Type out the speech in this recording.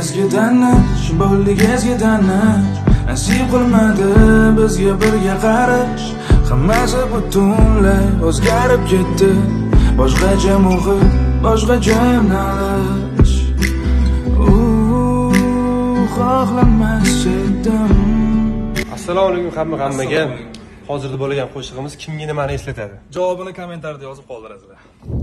tanish bo'ldik ezgi tanish nasib qilmadi bizga birga qarish hammasi butunlay o'zgarib ketdi boshqacha muhit boshqacha yo'nalish xohlamas edim. Assalomu alaykum hammaga. Hozirda bo'lgan qo'shig'imiz kimga nimani eslatadi? Javobini kommentariyada yozib qoldirasizlar.